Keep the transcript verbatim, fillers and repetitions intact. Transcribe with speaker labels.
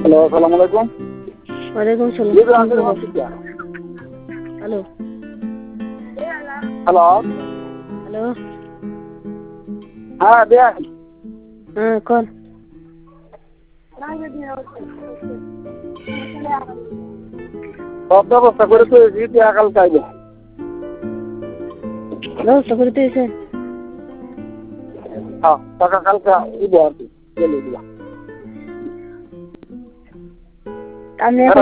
Speaker 1: Hello, আসসালামু আলাইকুম।
Speaker 2: ওয়ালাইকুম সালাম।
Speaker 1: জি ভাই, আমাদের মাসিক क्या
Speaker 2: হ্যালো
Speaker 1: হ্যালো
Speaker 2: হ্যালো
Speaker 1: হ্যাঁ দেন
Speaker 2: হ্যাঁ কোন
Speaker 1: সব ব্যবস্থা করে তো দিতে আকাল চাইবে
Speaker 2: ব্যবস্থা করে দিয়েছে।
Speaker 1: হ্যাঁ টাকা কালকে দিব আর কি চলে দিলাম।
Speaker 2: আমি এখন